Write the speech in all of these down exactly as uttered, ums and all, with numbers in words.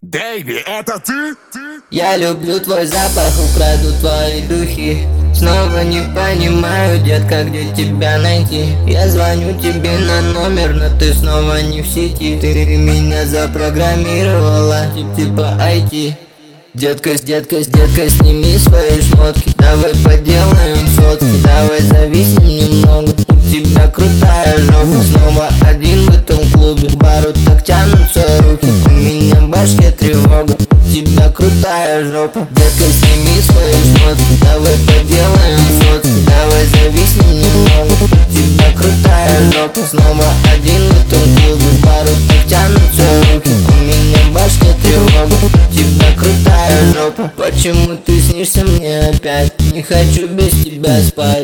Дэйви, это ты? Ты? Я люблю твой запах, украду твои духи. Снова не понимаю, детка, где тебя найти. Я звоню тебе на номер, но ты снова не в сети. Ты меня запрограммировала, тип типа ай ти. Детка, с деткой, с деткой, сними свои шмотки. Давай поделаем фотки, давай зависнем немного. У тебя крутая жопа, снова один в этом клубе. В бару так тянутся руки, у меня в башке тревога. У тебя крутая жопа, детка, сними свои шмотки. Давай поделаем фотки, давай зависнем немного. У тебя крутая жопа, снова один в этом клубе. В бару так тянутся руки, у меня в башке тревога. У тебя крутая жопа, почему ты снишься мне опять? Не хочу без тебя спать.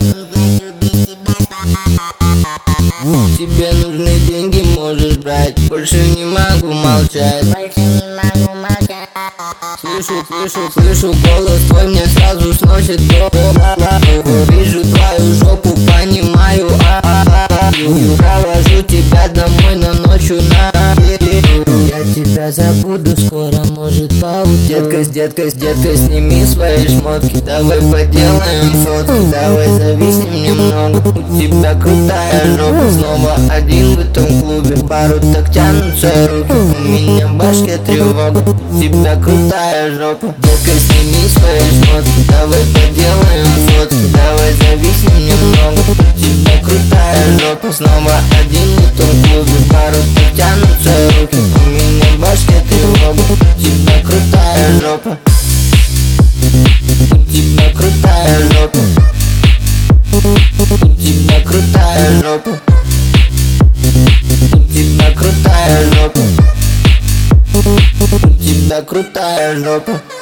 Тебе нужны деньги, можешь брать. Больше не могу молчать. Слышу, слышу, слышу голос твой, мне сразу сносит голову. Вижу твою жопу, понимаю, провожу тебя домой, но ночью на я тебя забуду скоро, может по утру. Детка, с деткой, с деткой, сними свои шмотки. Давай поделаем фотки, давай зависнем немного. У тебя крутая жопа, снова один в этом клубе. В бару так тянутся руки, у меня в башке тревога. У тебя крутая жопа, детка, сними свои шмотки. Давай поделаем фотки, давай зависнем немного. У тебя крутая жопа, снова один в этом клубе. В бару так тянутся руки, у меня в башке тревога. У тебя крутая жопа, у тебя крутая жопа, у тебя крутая жопа, у тебя крутая жопа, у тебя крутая жопа.